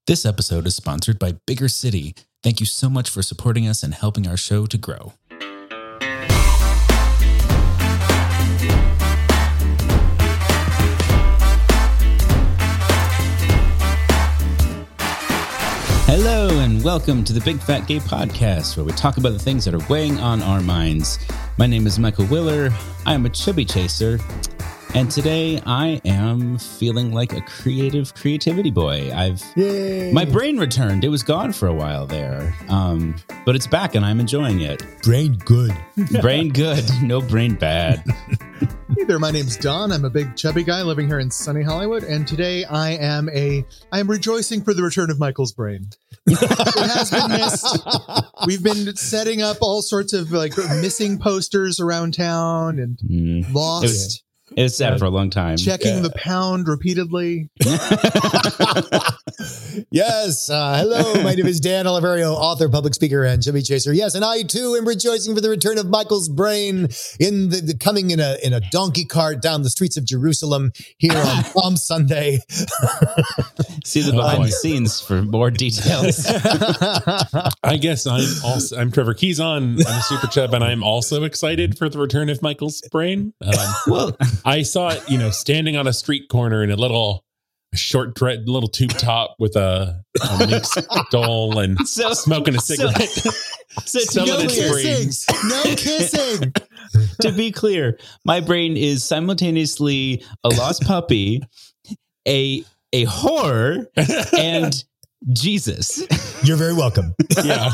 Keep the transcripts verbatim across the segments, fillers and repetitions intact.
This episode is sponsored by Bigger City. Thank you so much for supporting us and helping our show to grow. Hello and welcome to the Big Fat Gay Podcast, where we talk about the things that are weighing on our minds. My name is Michael Willer. I am a chubby chaser. And today I am feeling like a creative creativity boy. I've Yay. My brain returned. It was gone for a while there. Um, but it's back and I'm enjoying it. Brain good. Brain good. No brain bad. Hey there, my name's Don. I'm a big chubby guy living here in sunny Hollywood, and today I am a I am rejoicing for the return of Michael's brain. It has been missed. We've been setting up all sorts of like missing posters around town and Mm. lost. It was, it was sad Yeah. for a long time. Checking Yeah. the pound repeatedly. Yes. Uh, hello, my name is Dan Oliverio, author, public speaker, and chubby chaser. Yes, and I too am rejoicing for the return of Michael's brain in the, the coming in a in a donkey cart down the streets of Jerusalem here on Palm Sunday. See the behind the scenes for more details. I guess I'm also I'm Trevor Keyson. I'm a super chub, and I'm also excited for the return of Michael's brain. Um, Well, I saw it, you know, standing on a street corner in a little short dread, little tube top with a, a mink stole and So- smoking a so- cigarette. so to Selling be its clear, brains. No kissing. to be clear, my brain is simultaneously a lost puppy, a a whore, and Jesus. You're very welcome. Yeah.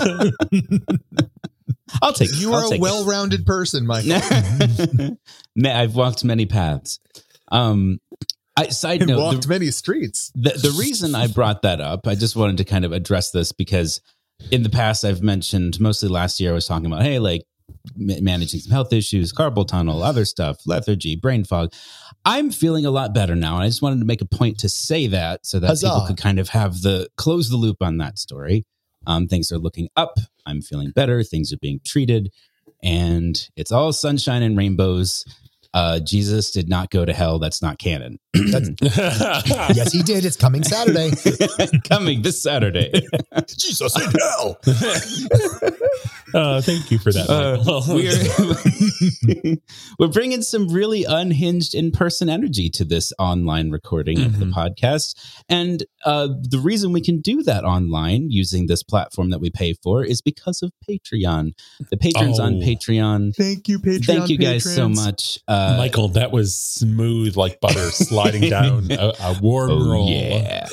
I'll take. You I'll are a take well-rounded person, Michael. it. Ma- I've walked many paths. Um, I side And note. walked The, many streets. the, the reason I brought that up, I just wanted to kind of address this because in the past I've mentioned, mostly last year I was talking about, hey, like ma- managing some health issues, carpal tunnel, other stuff, lethargy, brain fog. I'm feeling a lot better now. And I just wanted to make a point to say that so that Huzzah. people could kind of have the close the loop on that story. Um, things are looking up. I'm feeling better. Things are being treated. And it's all sunshine and rainbows. Uh, Jesus did not go to hell. That's not canon. Yes, he did. It's coming Saturday. Coming this Saturday. Jesus in hell. uh, thank you for that. Uh, Michael. we're, we're bringing some really unhinged in-person energy to this online recording of the Mhm. podcast. And uh, the reason we can do that online using this platform that we pay for is because of Patreon. The patrons on Oh. Patreon. Thank you, Patreon. Thank you guys so patrons. much. Uh, Michael, that was smooth like butter sliding down a, a warm Oh roll. yeah,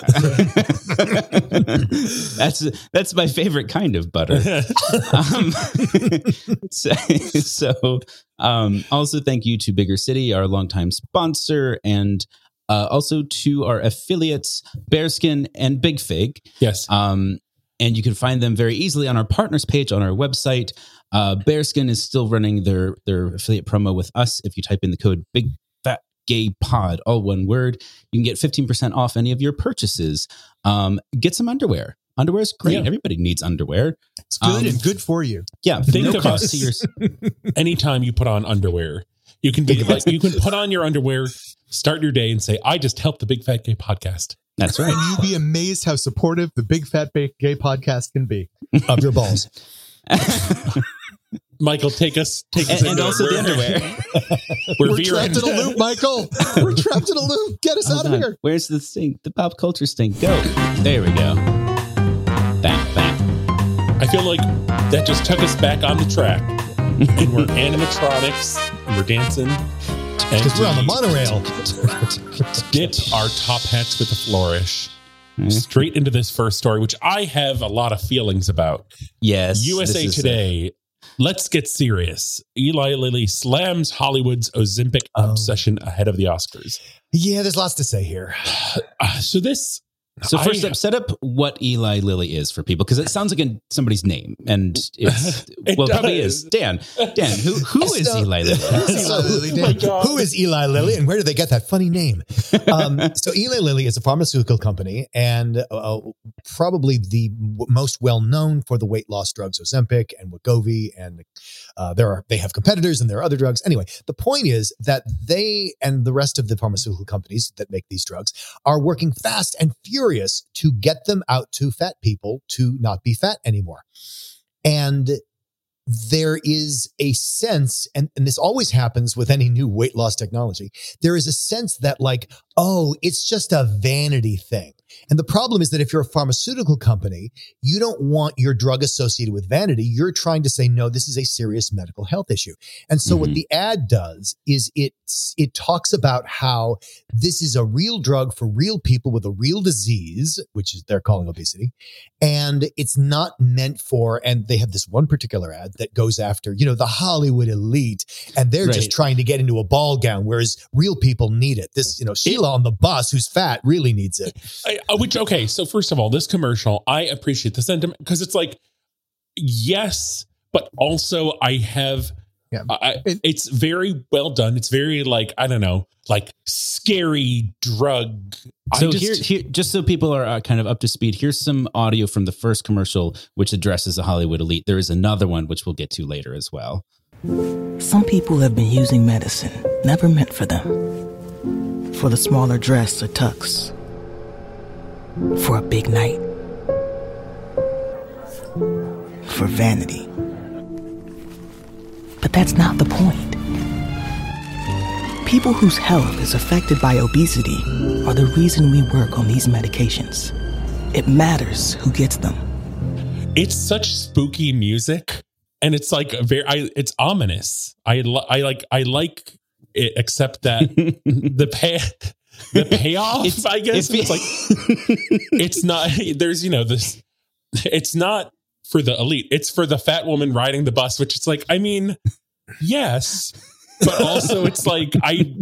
that's that's my favorite kind of butter. um, so, so um, also thank you to Bigger City, our longtime sponsor, and uh, also to our affiliates Bearskin and Big Fig. Yes. Um, and you can find them very easily on our partners page on our website. Uh, Bearskin is still running their their affiliate promo with us. If you type in the code Big Fat Gay Pod, all one word, you can get fifteen percent off any of your purchases. Um, get some underwear. Underwear is great. Yeah. Everybody needs underwear. It's good Um, and good for you. Yeah, Think no of cost us. to your. Anytime you put on underwear, you can be like, you can put on your underwear, start your day, and say, "I just helped the Big Fat Gay Podcast." That's right. And you'd be amazed how supportive the Big Fat Ba- Gay Podcast can be. Of your balls. Michael, take us, take us, and, and into also it. the We're- underwear. We're, We're veering. trapped in a loop, Michael. We're trapped in a loop. Get us Hold out of on. here. Where's the stink? The pop culture stink. Go. There we go. Back, back. I feel like that just took us back on the track, and we're animatronics, and we're dancing, and Because we're on the monorail. dip our top hats with a flourish Mhm. straight into this first story, which I have a lot of feelings about. Yes. U S A this is Today. Let's get serious. Eli Lilly slams Hollywood's Ozempic Oh. obsession ahead of the Oscars. Yeah, there's lots to say here. Uh, so this, So first I- up, set up what Eli Lilly is for people, because it sounds like a, somebody's name, and it's It well, it probably does. is Dan. Dan, who who is So- Eli Lilly? Eli Lilly, Oh my Dan. God. Who is Eli Lilly and where did they get that funny name? Um, so Eli Lilly is a pharmaceutical company and uh, probably the w- most well known for the weight loss drugs Ozempic and Wegovy, and uh, there are they have competitors and there are other drugs. Anyway, the point is that they and the rest of the pharmaceutical companies that make these drugs are working fast and furious serious to get them out to fat people to not be fat anymore. And there is a sense, and, and this always happens with any new weight loss technology, there is a sense that like, oh, it's just a vanity thing. And the problem is that if you're a pharmaceutical company, you don't want your drug associated with vanity. You're trying to say, no, this is a serious medical health issue. And so mm-hmm. what the ad does is it, it talks about how this is a real drug for real people with a real disease, which is they're calling obesity. And it's not meant for, and they have this one particular ad that goes after, you know, the Hollywood elite, and they're right. just trying to get into a ball gown, whereas real people need it. This, you know, Sheila it, on the bus who's fat really needs it. I, Which, okay, so first of all, this commercial, I appreciate the sentiment because it's like, yes, but also I have, yeah. I, it's very well done. It's very like, I don't know, like scary drug. So just, here, here, just so people are uh, kind of up to speed, here's some audio from the first commercial, which addresses the Hollywood elite. There is another one, which we'll get to later as well. Some people have been using medicine, never meant for them, for the smaller dress or tux. For a big night. For vanity. But that's not the point. People whose health is affected by obesity are the reason we work on these medications. It matters who gets them. It's such spooky music, and it's like very. I, it's ominous. I, I like. I like it, except that the pay. The payoff, it's, I guess, it's like it's not. There's, you know, this. It's not for the elite. It's for the fat woman riding the bus. Which it's like, I mean, yes, but also it's like I,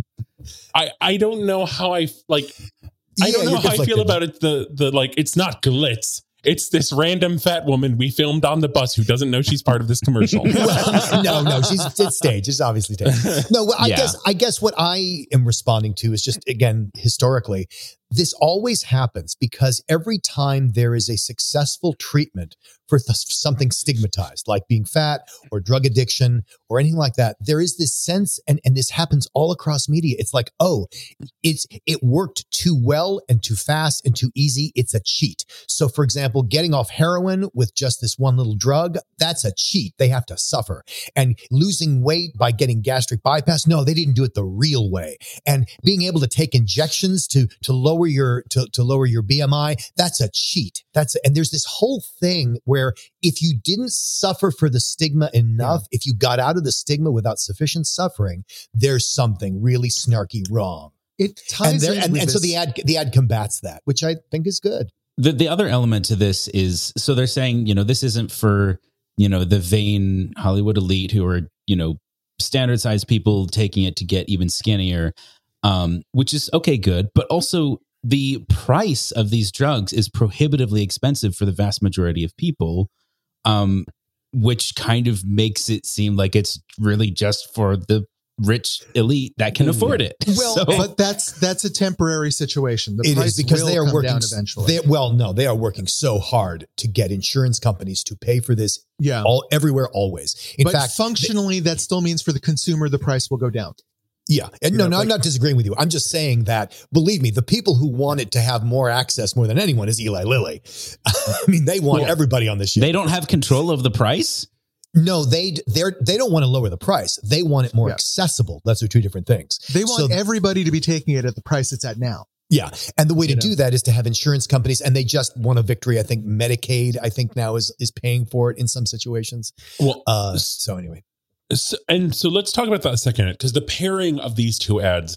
I, I don't know how I like. I yeah, don't know how I feel about it. The the like, it's not glitz. It's this random fat woman we filmed on the bus who doesn't know she's part of this commercial. Well, no, no, she's it's staged. It's obviously staged. No, well, I yeah. guess I guess what I am responding to is just, again, historically, this always happens because every time there is a successful treatment for th- something stigmatized, like being fat or drug addiction or anything like that, there is this sense, and, and this happens all across media. It's like, oh, it's it worked too well and too fast and too easy. It's a cheat. So, for example, getting off heroin with just this one little drug, that's a cheat. They have to suffer. And losing weight by getting gastric bypass, no, they didn't do it the real way. And being able to take injections to to lower your to, to lower your B M I, that's a cheat. That's and there's this whole thing where if you didn't suffer for the stigma enough, yeah. if you got out of the stigma without sufficient suffering, there's something really snarky wrong. It ties and, in and, with and this. so the ad the ad combats that, which I think is good. The the other element to this is, so they're saying, you know, this isn't for, you know, the vain Hollywood elite who are, you know, standard sized people taking it to get even skinnier, um, which is okay, good. But also the price of these drugs is prohibitively expensive for the vast majority of people, um, which kind of makes it seem like it's really just for the rich elite that can afford it. Well, so, but that's that's a temporary situation. The it price is because will they are come working down eventually. They, well, no, they are working so hard to get insurance companies to pay for this. Yeah, all everywhere, always. In but fact, functionally, they, that still means for the consumer, the price will go down. Yeah. And you no, know, no, like, I'm not disagreeing with you. I'm just saying that, believe me, the people who wanted to have more access more than anyone is Eli Lilly. I mean, they want well, everybody on this show. They don't have control of the price? No, they they're they don't want to lower the price. They want it more yeah. accessible. Those are two different things. They want so, everybody to be taking it at the price it's at now. Yeah. And the way you to know? do that is to have insurance companies, and they just won a victory. I think Medicaid, I think now is is paying for it in some situations. Well, uh, so anyway. So, and so let's talk about that a second, because the pairing of these two ads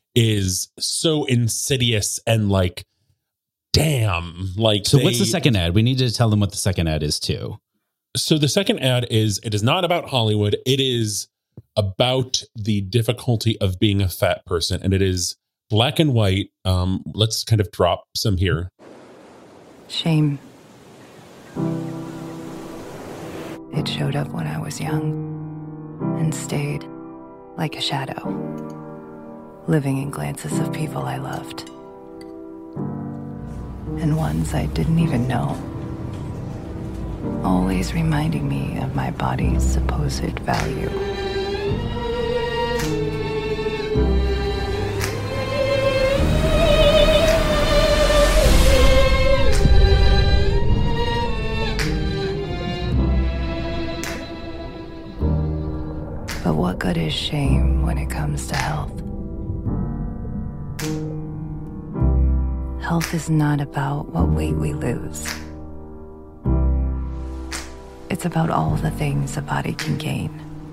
is so insidious and like, damn, like. So they, what's the second ad? We need to tell them what the second ad is too. So the second ad is, it is not about Hollywood. It is about the difficulty of being a fat person. And it is black and white. Um, let's kind of drop some here. Shame. It showed up when I was young and stayed like a shadow, living in glances of people I loved and ones I didn't even know, always reminding me of my body's supposed value. But what good is shame when it comes to health? Health is not about what weight we lose. It's about all the things a body can gain.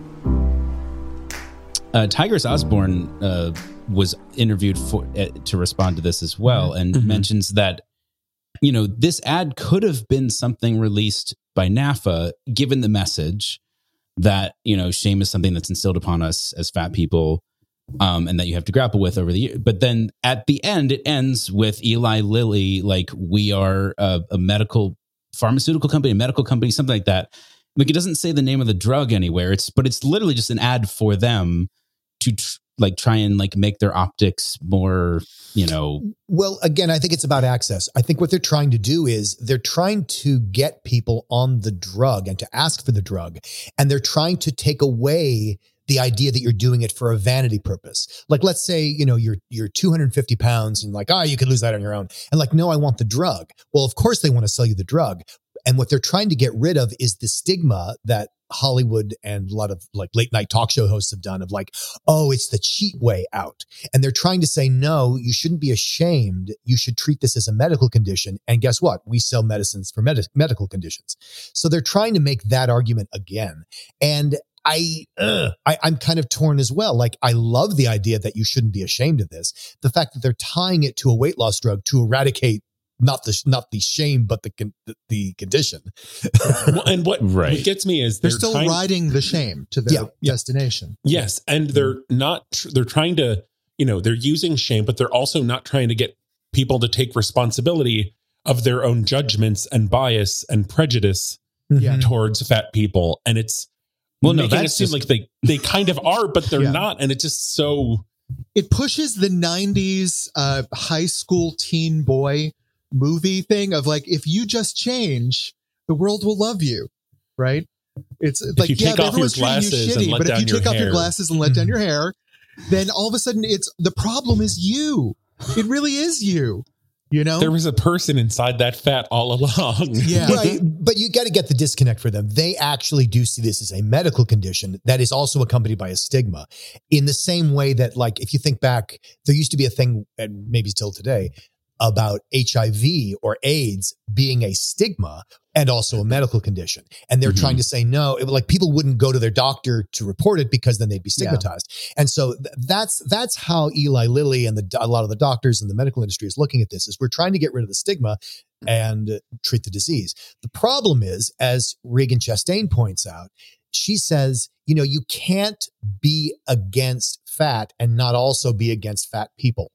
Uh, Tigers Osborne uh, was interviewed for uh, to respond to this as well, and mm-hmm. mentions that, you know, this ad could have been something released by NAFA, given the message that, you know, shame is something that's instilled upon us as fat people, um, and that you have to grapple with over the years. But then at the end, it ends with Eli Lilly, like, we are a, a medical pharmaceutical company, a medical company, something like that. Like, it doesn't say the name of the drug anywhere. It's, but it's literally just an ad for them to tr- like try and like make their optics more, you know. Well, again, I think it's about access. I think what they're trying to do is they're trying to get people on the drug and to ask for the drug. And they're trying to take away the idea that you're doing it for a vanity purpose. Like, let's say, you know, you're, you're two hundred fifty pounds and like, ah, oh, you could lose that on your own. And like, no, I want the drug. Well, of course they want to sell you the drug. And what they're trying to get rid of is the stigma that Hollywood and a lot of like late night talk show hosts have done of like, oh, it's the cheat way out. And they're trying to say, no, you shouldn't be ashamed. You should treat this as a medical condition. And guess what? We sell medicines for med- medical conditions. So they're trying to make that argument again. And I, uh, I, I'm kind of torn as well. Like, I love the idea that you shouldn't be ashamed of this. The fact that they're tying it to a weight loss drug to eradicate not the not the shame, but the con- the condition. Well, and what, right. what gets me is they're, they're still trying, riding the shame to their Yeah. destination. Yes, and they're not. They're trying to, you know, they're using shame, but they're also not trying to get people to take responsibility of their own judgments and bias and prejudice Yeah. towards fat people. And it's well, no, making that's it seem just, like they they kind of are, but they're Yeah. not. And it's just so. It pushes the nineties uh, high school teen boy movie thing of like, if you just change, the world will love you, right? It's like, you yeah, take off everyone's your treating you glasses and shitty, let but if down you your take off your hair. glasses and let down your hair, then all of a sudden it's the problem is you. It really is you. You know, There was a person inside that fat all along. yeah, Right. But you got to get the disconnect for them. They actually do see this as a medical condition that is also accompanied by a stigma, in the same way that, like, if you think back, there used to be a thing, and maybe still today, about H I V or AIDS being a stigma and also a medical condition. And they're Mhm. trying to say, no, it, like, people wouldn't go to their doctor to report it because then they'd be Yeah. stigmatized. And so th- that's, that's how Eli Lilly and the, a lot of the doctors and the medical industry is looking at this, is we're trying to get rid of the stigma and uh, treat the disease. The problem is, as Regan Chastain points out, she says, you know, you can't be against fat and not also be against fat people.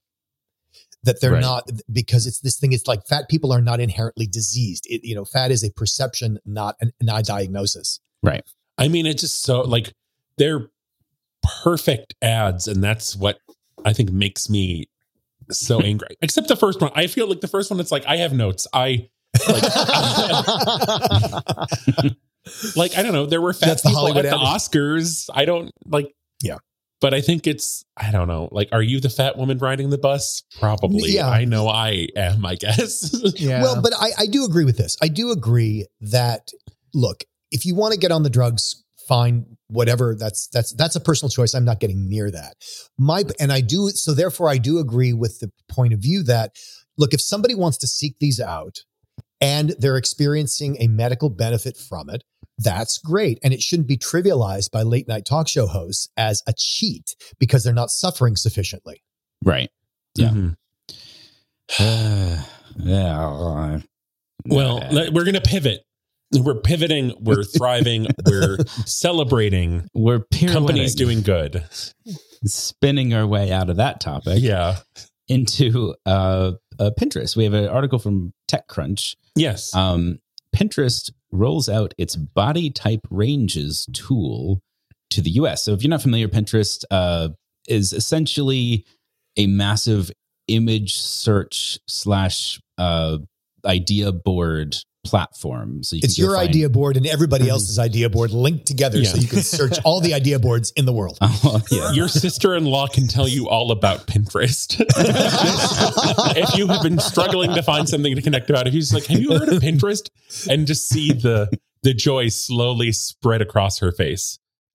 That they're Right. not, because it's this thing. It's like fat people are not inherently diseased. It, you know, fat is a perception, not an, not a diagnosis. right. I mean, it's just so like they're perfect ads, and that's what I think makes me so angry. Except the first one. I feel like the first one, it's like I have notes. I like, like I don't know. There were fat That's the people Hollywood at the ad. Oscars. I don't like. Yeah. But I think it's, I don't know, like, are you the fat woman riding the bus? Probably. Yeah. I know I am, I guess. yeah. Well, but I, I do agree with this. I do agree that, look, if you want to get on the drugs, fine, whatever. That's, that's, that's a personal choice. I'm not getting near that. My, and I do, so therefore I do agree with the point of view that, look, if somebody wants to seek these out and they're experiencing a medical benefit from it, that's great. And it shouldn't be trivialized by late night talk show hosts as a cheat because they're not suffering sufficiently. Right. Yeah. Mhm. Uh, yeah. uh, Well, uh, let- we're going to pivot. We're pivoting. We're thriving. We're celebrating. we're Companies pirouetting, doing good. spinning our way out of that topic Yeah. into uh, uh, Pinterest. We have an article from TechCrunch. Yes. Um, Pinterest rolls out its body type ranges tool to the U S. So if you're not familiar, Pinterest uh, is essentially a massive image search slash uh, idea board platform. So you It's can go your find- idea board and everybody else's idea board linked together Yeah. so you can search all the idea boards in the world. Oh, yeah. Your sister-in-law can tell you all about Pinterest. If you have been struggling to find something to connect about, if he's like, have you heard of Pinterest? And just see the the joy slowly spread across her face.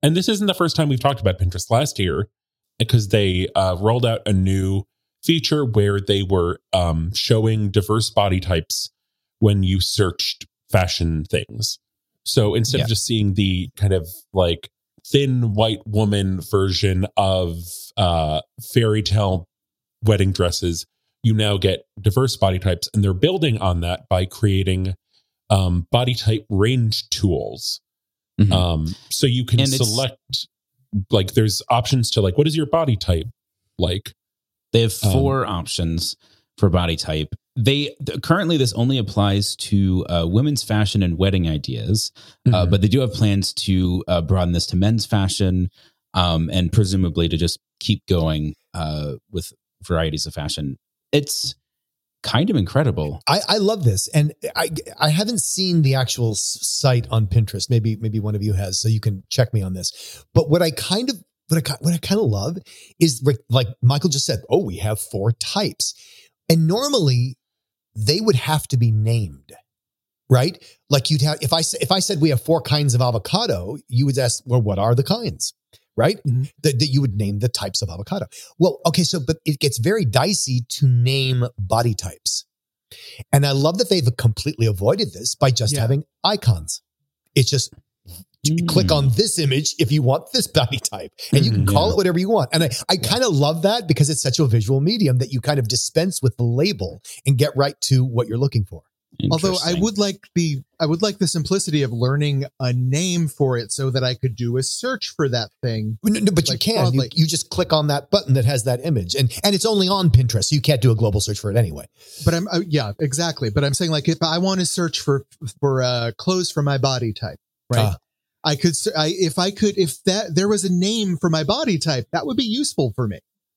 and this isn't the first time we've talked about Pinterest. Last year, because they uh, rolled out a new feature where they were um, showing diverse body types when you searched fashion things. So instead Yeah. of just seeing the kind of like thin white woman version of uh, fairy tale wedding dresses, you now get diverse body types, and they're building on that by creating um, body type range tools. Mhm. Um, so you can And it's- select, like, there's options to like, what is your body type like? They have Um, four options for body type. They th- currently this only applies to uh, women's fashion and wedding ideas, uh, Mhm. but they do have plans to uh, broaden this to men's fashion, um, and presumably to just keep going uh, with varieties of fashion. It's kind of incredible. I, I love this, and I I haven't seen the actual s- site on Pinterest. Maybe maybe one of you has, so you can check me on this. But what I kind of what I ki- what I kind of love is like, like Michael just said. Oh, we have four types, and normally they would have to be named, right? Like you'd have if I s- if I said we have four kinds of avocado, you would ask, well, what are the kinds? Right? Mhm. That, that you would name the types of avocado. Well, okay, so, but it gets very dicey to name body types. And I love that they've completely avoided this by just Yeah. having icons. It's just Mm. click on this image if you want this body type, and you can Mhm, call yeah. it whatever you want. And I, I kind of love that because it's such a visual medium that you kind of dispense with the label and get right to what you're looking for. Although I Interesting. would like the I would like the simplicity of learning a name for it so that I could do a search for that thing. No, no, but you Like, can. You, broadly. you just click on that button that has that image, and and it's only on Pinterest, so you can't do a global search for it anyway. But I'm uh, yeah, exactly. But I'm saying like if I want to search for for uh, clothes for my body type, right? Ah. I could s- I if I could if that there was a name for my body type, that would be useful for me.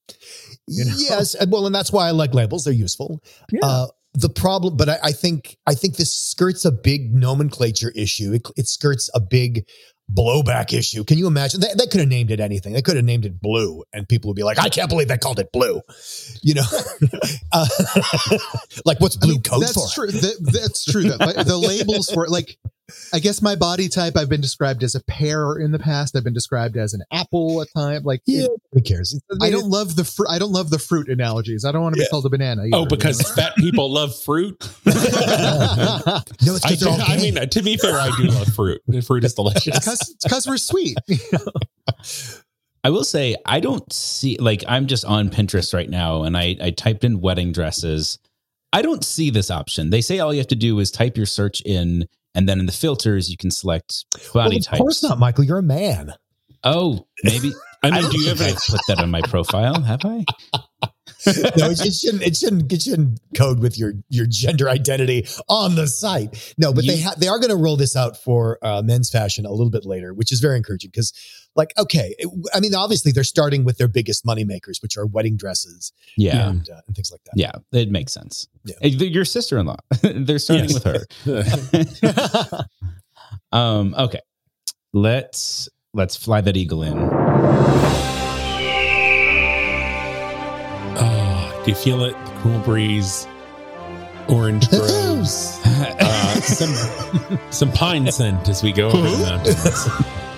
You know? Yes, and well, and that's why I like labels; they're useful. Yeah. Uh, the problem, but I, I think I think this skirts a big nomenclature issue. It, it skirts a big blowback issue. Can you imagine? They, they could have named it anything. They could have named it Blue, and people would be like, "I can't believe they called it Blue." You know, uh, like what's I Blue mean, code that's for? true. That, that's true. That, but the labels for like, I guess my body type, I've been described as a pear in the past. I've been described as an apple at time. Like, Yeah, who cares? I don't love the fruit. I don't love the fruit analogies. I don't want to be Yeah. called a banana. Either, Oh, because you know? fat people love fruit. No, it's I, because do, they're all I gay. mean, to be fair, I do love fruit. Fruit is delicious. because because we're sweet. I will say I don't see like I'm just on Pinterest right now, and I I typed in wedding dresses. I don't see this option. They say all you have to do is type your search in, and then in the filters you can select Well, body of types. course not, Michael. You're a man. Oh, maybe. I I mean, don't do you think have I've put that on my profile, have I? No, it, it shouldn't. It shouldn't. It shouldn't code with your your gender identity on the site. No, but they You- ha- they are going to roll this out for uh, men's fashion a little bit later, which is very encouraging because, like, okay, it- I mean, obviously they're starting with their biggest money makers, which are wedding dresses Yeah. and, uh, and things like that. Yeah, it makes sense. Yeah. Hey, Your sister-in-law. They're starting Yes. with her. um, okay. Let's let's fly that eagle in. Oh, do you feel it? The cool breeze, orange groves, uh, some some pine scent as we go over the mountains.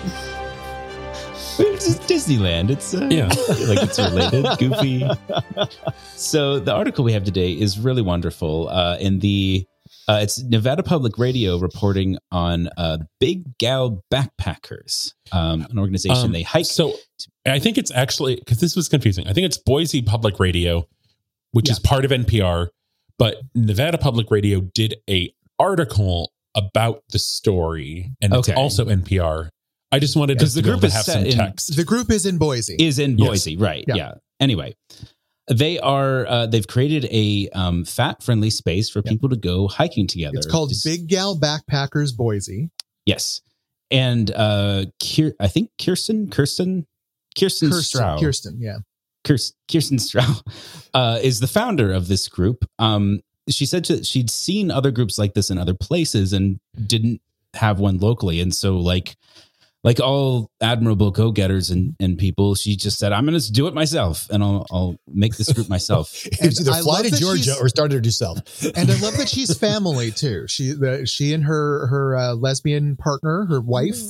It's just Disneyland. It's uh, Yeah. like it's related, goofy. So the article we have today is really wonderful. Uh, in the uh, it's Nevada Public Radio reporting on uh, Big Gal Backpackers, um, an organization. Um, they hike. So I think it's actually, because this was confusing. I think it's Boise Public Radio, which Yeah. is part of N P R, but Nevada Public Radio did a article about the story, and it's Okay. also N P R. I just wanted Because to, the be able group to is have set some in- text. The group is in Boise. is in Yes. Boise, right? Yeah. Yeah. Anyway, they are uh, they've created a um, fat friendly space for Yeah. people to go hiking together. It's called This- Big Gal Backpackers Boise. Yes, and uh, Kier, I think Kirsten, Kirsten, Kirsten, Kirsten, Strauch, Kirsten, yeah. Kirsten, Kirsten Strauch uh, is the founder of this group. Um, she said that she'd seen other groups like this in other places and didn't have one locally, and so like. Like all admirable go-getters and, and people, she just said, I'm going to do it myself and I'll, I'll make this group myself. It's either I fly love to that Georgia she's- or start it yourself. And I love that she's family too. She the, she and her her uh, lesbian partner, her wife,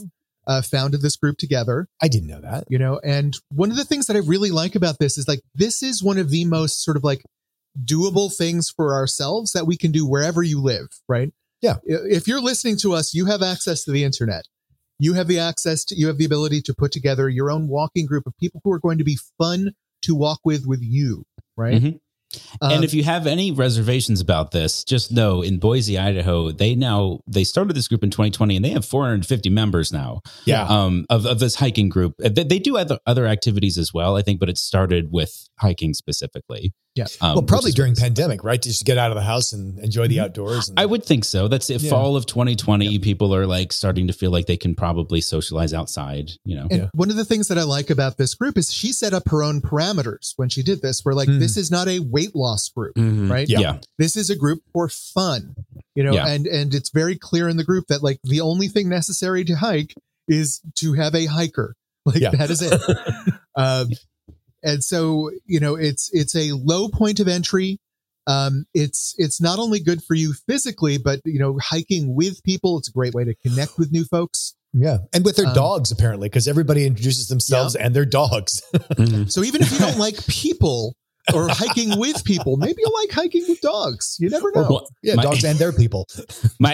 uh, founded this group together. I didn't know that. You know, and one of the things that I really like about this is like, this is one of the most sort of like doable things for ourselves that we can do wherever you live, right? Yeah. If you're listening to us, you have access to the internet. You have the access to, you have the ability to put together your own walking group of people who are going to be fun to walk with, with you, right? Mm-hmm. Um, And if you have any reservations about this, just know in Boise, Idaho, they now they started this group in twenty twenty, and they have four hundred fifty members now. Yeah. um, of of this hiking group. They, they do other other activities as well, I think, but it started with hiking specifically. Yeah. Um, Well, probably which is during what- pandemic, right? Just to get out of the house and enjoy the outdoors. And, I would think so. That's it. Yeah. Fall of twenty twenty. People are like starting to feel like they can probably socialize outside. You know. And Yeah. one of the things that I like about this group is she set up her own parameters when she did this. Where like, Mm. this is not a weight loss group, Mhm. right? Yeah. Yeah. This is a group for fun, you know, Yeah. and, and it's very clear in the group that like the only thing necessary to hike is to have a hiker. Like Yeah. that is it. um, and so, you know, it's, it's a low point of entry. Um, it's, it's not only good for you physically, but, you know, hiking with people, it's a great way to connect with new folks. yeah. And with their Um, dogs, apparently, because everybody introduces themselves and their dogs. Mhm. So even if you don't like people or hiking with people, maybe you like hiking with dogs. You never know. Well, Yeah. My- dogs and their people. My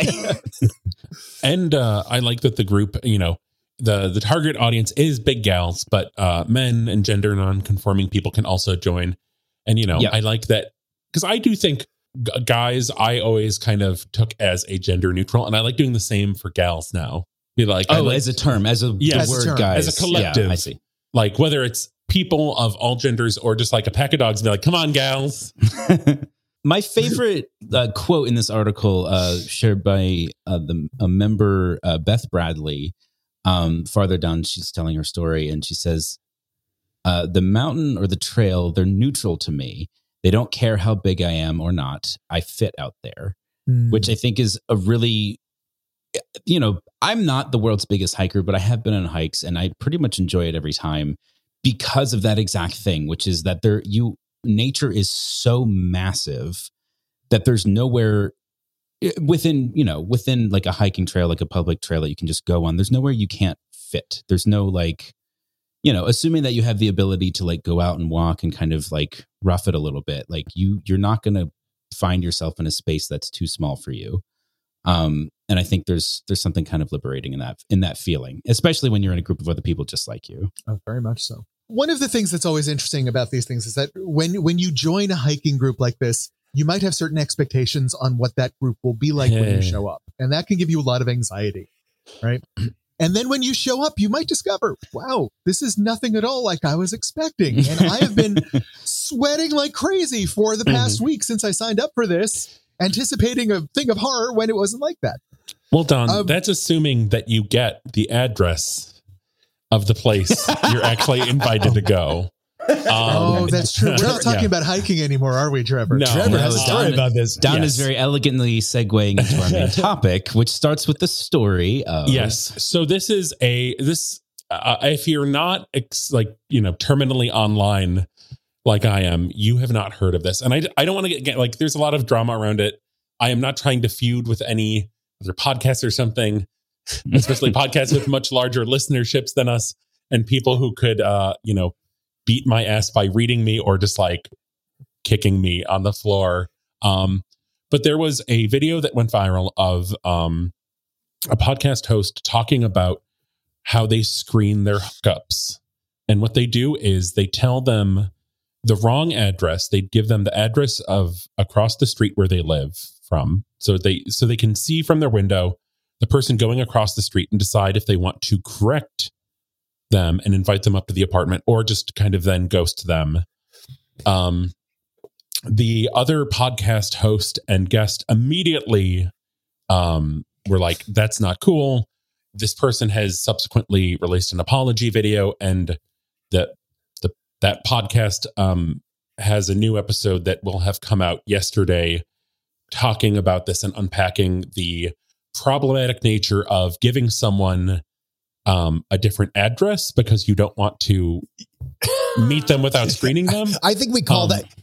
And uh, I like that the group, you know, the the target audience is big gals, but uh, men and gender non-conforming people can also join. And you know, Yeah. I like that because I do think g- guys I always kind of took as a gender neutral, and I like doing the same for gals now. Be like, I oh, like, as a term, as a Yeah, the as a word, term. guys, As a collective. Yeah, I see. like whether it's people of all genders or just like a pack of dogs, and be like, come on, gals. My favorite uh, quote in this article, uh, shared by uh, the a member uh, Beth Bradley. Um, farther down, she's telling her story, and she says, uh, "The mountain or the trail, they're neutral to me. They don't care how big I am or not. I fit out there," which I think is a really, you know, I'm not the world's biggest hiker, but I have been on hikes, and I pretty much enjoy it every time because of that exact thing, which is that there you. Nature is so massive that there's nowhere within, you know, within like a hiking trail, like a public trail that you can just go on. There's nowhere you can't fit. There's no like, you know, assuming that you have the ability to like go out and walk and kind of like rough it a little bit, like you, you're not going to find yourself in a space that's too small for you. Um, and I think there's, there's something kind of liberating in that, in that feeling, especially when you're in a group of other people just like you. Oh, very much so. One of the things that's always interesting about these things is that when when you join a hiking group like this, you might have certain expectations on what that group will be like when you show up. And that can give you a lot of anxiety, right? And then when you show up, you might discover, wow, this is nothing at all like I was expecting. And I have been sweating like crazy for the past week since I signed up for this, anticipating a thing of horror when it wasn't like that. Well, Don, Um, that's assuming that you get the address of the place you're actually invited to go. Um, Oh, that's true. We're not talking yeah. about hiking anymore, are we, Trevor? No. Trevor has a No, story Don- about this. Don Yes. is very elegantly segueing into our main topic, which starts with the story of Yes. So this is a this uh, if you're not ex- like you know terminally online like I am, you have not heard of this, and I I don't want to get, get like there's a lot of drama around it. I am not trying to feud with any other podcasts or something, especially podcasts with much larger listenerships than us and people who could uh you know beat my ass by reading me or just like kicking me on the floor. Um, but there was a video that went viral of um a podcast host talking about how they screen their hookups. And what they do is they tell them the wrong address. They give them the address of across the street where they live from. So they so they can see from their window the person going across the street and decide if they want to correct them and invite them up to the apartment or just kind of then ghost them. Um, the other podcast host and guest immediately um, were like, that's not cool. This person has subsequently released an apology video, and that the that podcast um, has a new episode that will have come out yesterday talking about this and unpacking the problematic nature of giving someone um, a different address because you don't want to meet them without screening them. I think we call Um, that.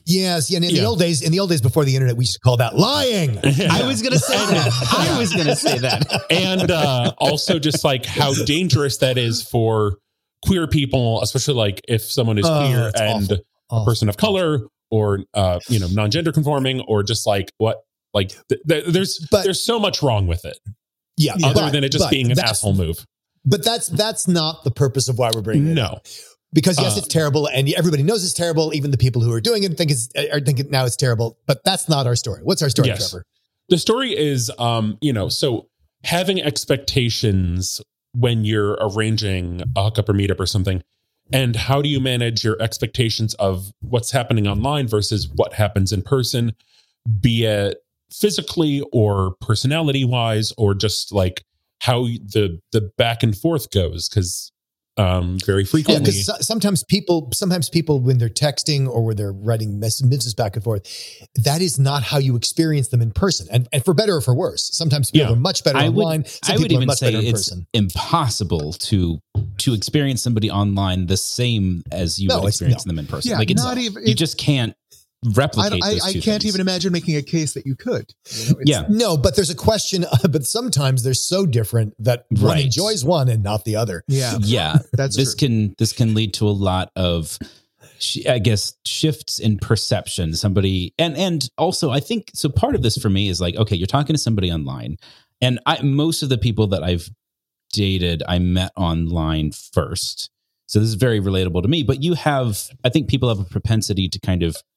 Yes, yeah. And in Yeah. the old days, in the old days before the internet, we used to call that lying. I was going to say that. I was going to say that. And uh, also just like how dangerous that is for queer people, especially like if someone is Oh, queer that's and awful. a person of color or, uh, you know, non-gender conforming or just like what, like th- th- there's, But- there's so much wrong with it Yeah, other but- than it just but being an that's- asshole move. But that's that's not the purpose of why we're bringing it No. up. Because yes, Uh, it's terrible, and everybody knows it's terrible. Even the people who are doing it think it's are thinking now it's terrible. But that's not our story. What's our story, Yes. Trevor? The story is, um, you know, so having expectations when you're arranging a hookup or meetup or something, and how do you manage your expectations of what's happening online versus what happens in person, be it physically or personality wise, or just like how the the back and forth goes, because um, very Yeah, frequently, because sometimes people, sometimes people, when they're texting or when they're writing messages back and forth, that is not how you experience them in person. And and for better or for worse, sometimes people Yeah. are much better I would, online. Some I would people are even much say better in it's person. impossible to to experience somebody online the same as you No, would it's- experience no. them in person. Yeah, like it's not even- you it- just can't I, replicate. don't- I, those I two can't things. even imagine making a case that you could. You know, it's- Yeah. No, but there's a question. But sometimes they're so different that one Right. enjoys one and not the other. Yeah. Yeah, That's this true. can this can lead to a lot of sh- I guess shifts in perception. Somebody and and also I think so part of this for me is like, okay, you're talking to somebody online, and I most of the people that I've dated I met online first, so this is very relatable to me. But you have, I think people have a propensity to kind of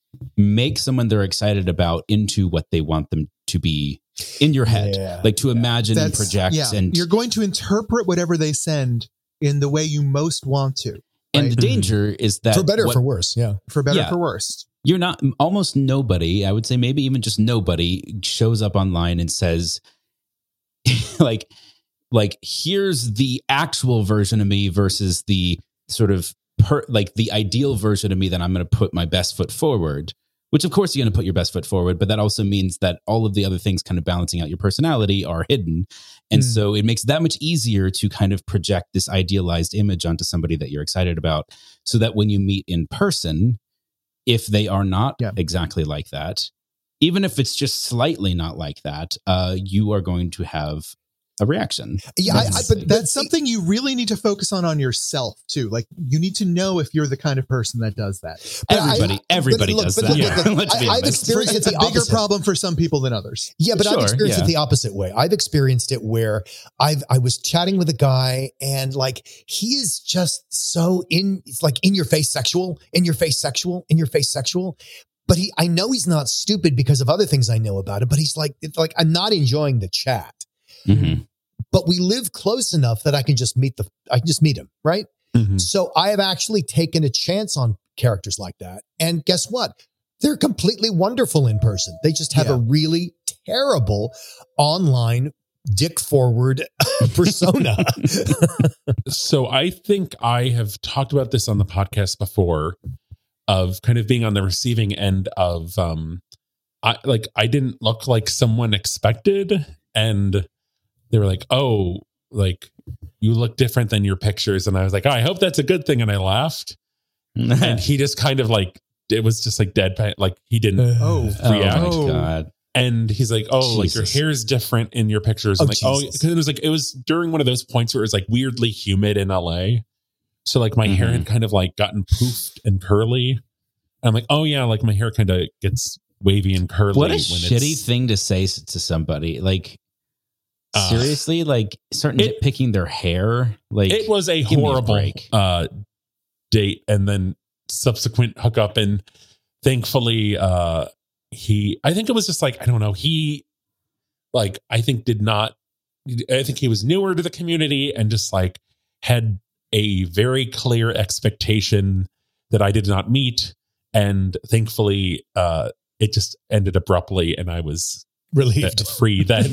make someone they're excited about into what they want them to be in your head, Yeah. like to imagine and That's- project. yeah. And You're going to interpret whatever they send in the way you most want to, and right? the danger is that For better or what- for worse. Yeah. for better Yeah. or for worse. you're not almost nobody, I would say maybe even just nobody shows up online and says like like here's the actual version of me versus the sort of per, like the ideal version of me that I'm going to put my best foot forward, which of course you're going to put your best foot forward, but that also means that all of the other things kind of balancing out your personality are hidden. And Mm. so it makes that much easier to kind of project this idealized image onto somebody that you're excited about, so that when you meet in person, if they are not Yeah. exactly like that, even if it's just slightly not like that, uh, you are going to have a reaction. Yeah, I, I, That's- but That's something you really need to focus on on yourself too. Like you need to know if you're the kind of person that does that. But I- Everybody, everybody but look, does but that. look, look, look, Let's be I- I've honest. experienced It's it a the bigger opposite. problem for some people than others. Yeah, but Sure, I've experienced yeah. it the opposite way. I've experienced it where I've I was chatting with a guy and like he is just so in it's like in your face sexual, in your face sexual, in your face sexual. But he I know he's not stupid because of other things I know about him, but he's like it's like I'm not enjoying the chat. Mhm. But we live close enough that I can just meet the I can just meet him, right? Mhm. So I have actually taken a chance on characters like that. And guess what? They're completely wonderful in person. They just have Yeah. a really terrible online dick forward persona. So I think I have talked about this on the podcast before, of kind of being on the receiving end of um I like I didn't look like someone expected, and they were like, "Oh, like you look different than your pictures." And I was like, "Oh, I hope that's a good thing." And I laughed. And he just kind of like it was just like deadpan, like he didn't Oh. Oh react. my Oh. God. And he's like, "Oh, like your Jesus. hair's different in your pictures." I'm Oh, like, "Oh," Jesus. because it was like it was during one of those points where it was like weirdly humid in L A. So like my hair Mhm. had kind of like gotten poofed and curly. I'm like, "Oh yeah, like my hair kind of gets wavy and curly." What a when shitty it's- thing to say s- to somebody. Like, Uh, seriously, like starting it- nitpicking their hair. Like, It was a give me a horrible break. uh, date, and then subsequent hookup, and thankfully, uh, he. I think it was just like I don't know. He, like, I think did not. I think he was newer to the community and just like had a very clear expectation that I did not meet, and thankfully, uh, it just ended abruptly, and I was Relieved. uh, free then.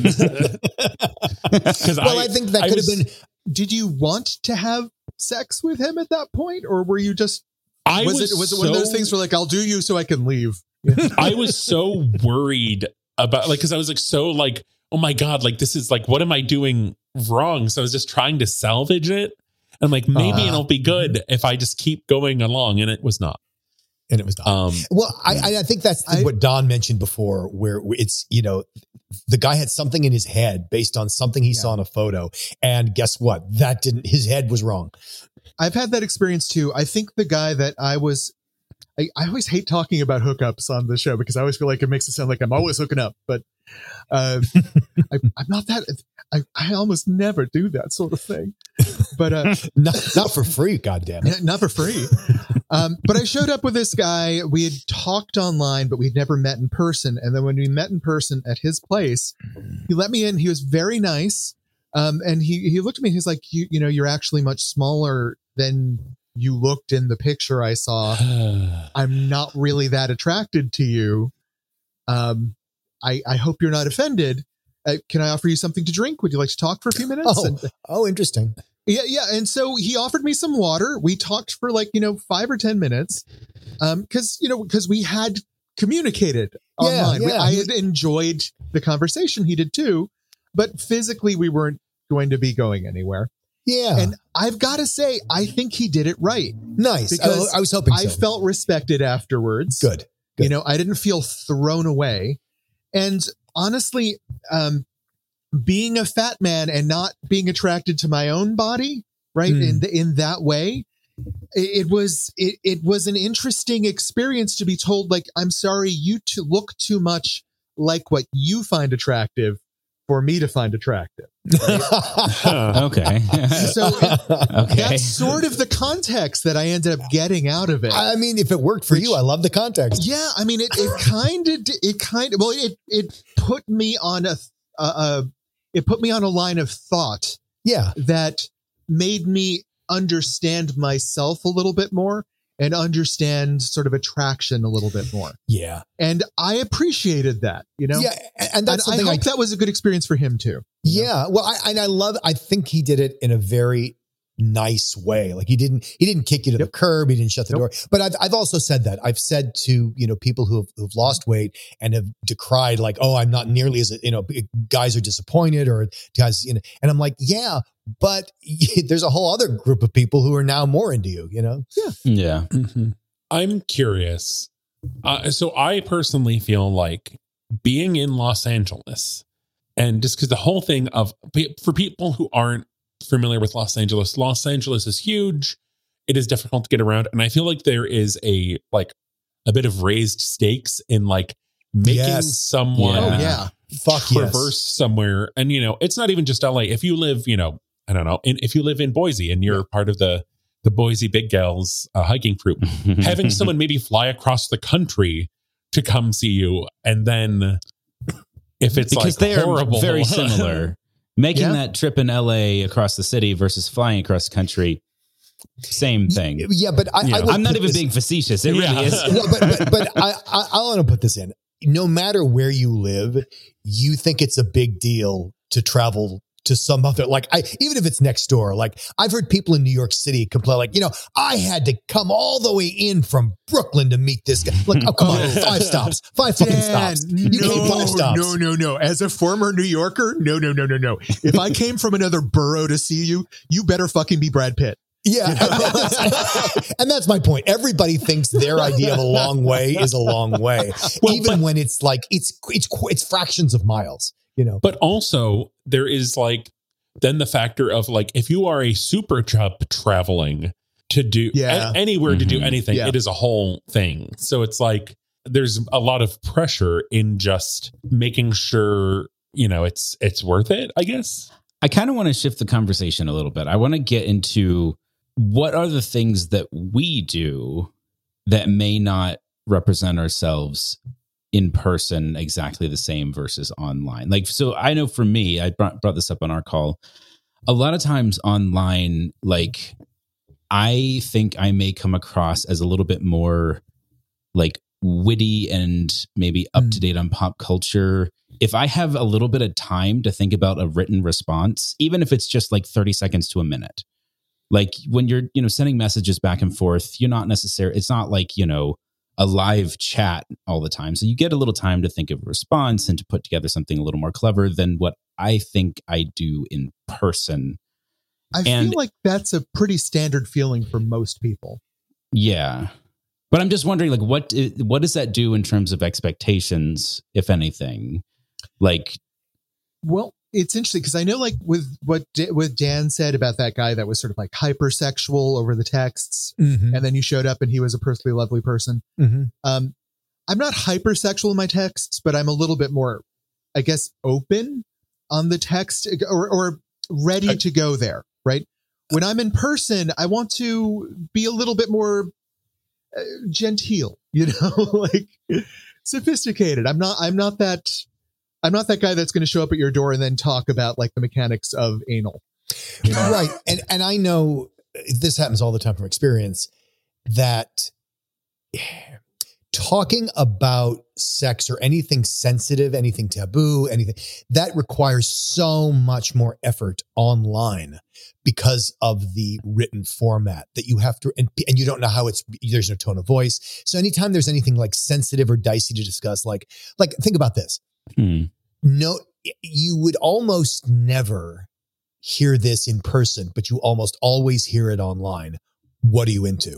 Because well, I, I, think that I could was- have been Did you want to have sex with him at that point, or were you just I was, was it was it one of those so- things where like I'll do you so I can leave? I was so worried about like because I was like so like oh my god, like this is like what am I doing wrong? So I was just trying to salvage it. And I'm like maybe Uh, it'll be good if I just keep going along, and it was not. And it was Don. Um, well, I, I think that's the, I, what Don mentioned before, where it's, you know, the guy had something in his head based on something he yeah. saw in a photo. And guess what? That didn't, his head was wrong. I've had that experience too. I think the guy that I was, I, I always hate talking about hookups on the show because I always feel like it makes it sound like I'm always hooking up, but uh, I, I'm not that. I, I almost never do that sort of thing, but uh, not, not for free. Goddamn it. Not for free. Um, but I showed up with this guy. We had talked online, but we'd never met in person. And then when we met in person at his place, he let me in. He was very nice. Um, and he, he looked at me. He's like, you, you know, you're actually much smaller than you looked in the picture I saw. I'm not really that attracted to you. Um, I, I hope you're not offended. Uh, can I offer you something to drink? Would you like to talk for a few minutes? Oh, and, oh, interesting. Yeah, yeah. And so he offered me some water. We talked for like, you know, five or ten minutes. Um, because, you know, because we had communicated online. Yeah, yeah. We, I had enjoyed the conversation. He did too. But physically, we weren't going to be going anywhere. Yeah. And I've got to say, I think he did it right. Nice. Because I, I was hoping so. I felt respected afterwards. Good. Good. You know, I didn't feel thrown away. And honestly, um, being a fat man and not being attracted to my own body, right, mm. in the, in that way, it, it was it, it was an interesting experience to be told, like, I'm sorry, you to look too much like what you find attractive for me to find attractive. Right? Okay. So it, okay. that's sort of the context that I ended up getting out of it. I mean, if it worked for Which, you, I love the context. Yeah. I mean, it, it kind of, it kind of, well, it, it put me on a, a, a, it put me on a line of thought. Yeah. That made me understand myself a little bit more and understand sort of attraction a little bit more. Yeah. And I appreciated that, you know? Yeah. And that's and I hope I, that was a good experience for him too. Yeah. Know? Well, I, and I love, I think he did it in a very nice way. Like he didn't, he didn't kick you to yep. the curb. He didn't shut the nope. door. But I've, I've also said that I've said to, you know, people who have, who've lost weight and have decried like, oh, I'm not nearly as, you know, guys are disappointed or guys, you know, and I'm like, yeah, but there's a whole other group of people who are now more into you, you know? Yeah. Yeah. Mm-hmm. I'm curious. Uh, so I personally feel like being in Los Angeles and just because the whole thing of for people who aren't familiar with Los Angeles, Los Angeles is huge. It is difficult to get around. And I feel like there is a, like a bit of raised stakes in like making yes. someone yeah. Oh, yeah. Fuck traverse yes. somewhere. And, you know, it's not even just L A. If you live, you know, I don't know, in, if you live in Boise and you're yeah. part of the, the Boise Big Gals uh, hiking group, having someone maybe fly across the country to come see you. And then if it's because like they horrible, are very similar. Making yeah. that trip in L A across the city versus flying across the country, same thing. Yeah, but I, yeah. I I'm not even this, being facetious. It yeah. really is. No, but but, but I, I, I want to put this in. No matter where you live, you think it's a big deal to travel to some other, like I, even if it's next door, like I've heard people in New York City complain, like, you know, I had to come all the way in from Brooklyn to meet this guy. Like, oh, come on, five stops, five fucking Dan, stops. You no, came five stops. No, no, no. As a former New Yorker, no, no, no, no, no. If I came from another borough to see you, you better fucking be Brad Pitt. Yeah. And that's, and that's my point. Everybody thinks their idea of a long way is a long way, well, even but, when it's like, it's, it's, it's fractions of miles. You know, but also there is like then the factor of like if you are a super chub traveling to do yeah. a- anywhere mm-hmm. to do anything, yeah. it is a whole thing. So it's like there's a lot of pressure in just making sure, you know, it's it's worth it, I guess. I kind of want to shift the conversation a little bit. I want to get into what are the things that we do that may not represent ourselves in person exactly the same versus online. Like, so I know for me, I brought, brought this up on our call. A lot of times online, like I think I may come across as a little bit more like witty and maybe up to date on pop culture. If I have a little bit of time to think about a written response, even if it's just like thirty seconds to a minute, like when you're, you know, sending messages back and forth, you're not necessarily, it's not like, you know, a live chat all the time. So you get a little time to think of a response and to put together something a little more clever than what I think I do in person. I and, feel like that's a pretty standard feeling for most people. Yeah. But I'm just wondering, like, what what does that do in terms of expectations, if anything? Like, well, it's interesting because I know, like, with what D- what Dan said about that guy that was sort of like hypersexual over the texts, Mm-hmm. and then you showed up and he was a perfectly lovely person. Mm-hmm. Um, I'm not hypersexual in my texts, but I'm a little bit more, I guess, open on the text or, or ready I- to go there, right? When I'm in person, I want to be a little bit more uh, genteel, you know, like sophisticated. I'm not, I'm not that, I'm not that guy that's going to show up at your door and then talk about like the mechanics of anal. You know? Right. And, and I know this happens all the time from experience that talking about sex or anything sensitive, anything taboo, anything that requires so much more effort online because of the written format that you have to, and, and you don't know how it's, there's no tone of voice. So anytime there's anything like sensitive or dicey to discuss, like, like think about this. hmm. No, you would almost never hear this in person, but you almost always hear it online. What are you into?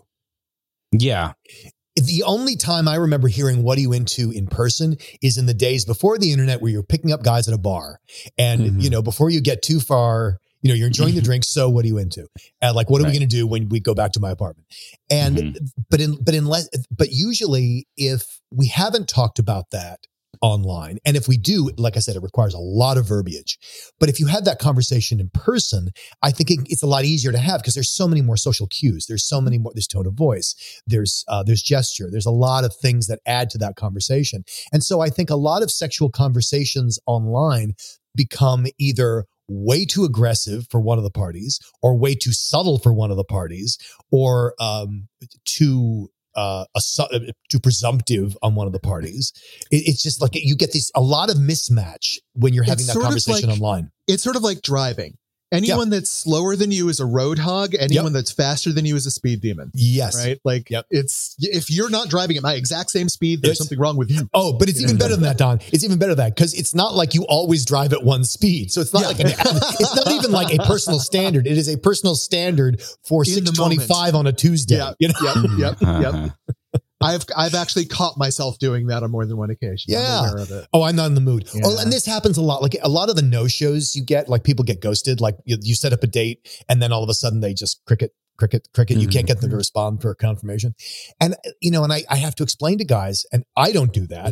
Yeah. The only time I remember hearing what are you into in person is in the days before the internet where you're picking up guys at a bar. And, Mhm. you know, before you get too far, you know, you're enjoying the drink. So what are you into? And like, what are we Right. going to do when we go back to my apartment? And, Mhm. but in, but unless, but usually if we haven't talked about that online, and if we do, like I said, it requires a lot of verbiage. But if you had that conversation in person, I think it, it's a lot easier to have because there's so many more social cues. There's so many more, there's tone of voice. There's, uh, there's gesture. There's a lot of things that add to that conversation. And so I think a lot of sexual conversations online become either way too aggressive for one of the parties or way too subtle for one of the parties or, um, too, Uh, a, su- too presumptive on one of the parties. It, it's just like you get this a lot of mismatch when you're having It's that sort of conversation like- online. It's sort of like driving. Anyone that's slower than you is a road hog. Anyone that's faster than you is a speed demon. Yes. Right? Like, Yep. it's if you're not driving at my exact same speed, there's It's- something wrong with you. Oh, but it's even better than that, Don. It's even better than that because it's not like you always drive at one speed. So it's not Yeah. like an, it's not even like a personal standard. It is a personal standard for In the six twenty-five on a Tuesday. Yeah. You know? Yep. Yep. Yep. Uh-huh. I've I've actually caught myself doing that on more than one occasion. I'm Yeah. aware of it. Oh, I'm not in the mood. Yeah. Oh, and this happens a lot. Like a lot of the no-shows you get, like people get ghosted. Like you, you set up a date and then all of a sudden they just cricket, cricket, cricket. You can't get them to respond for a confirmation. And, you know, and I, I have to explain to guys, and I don't do that,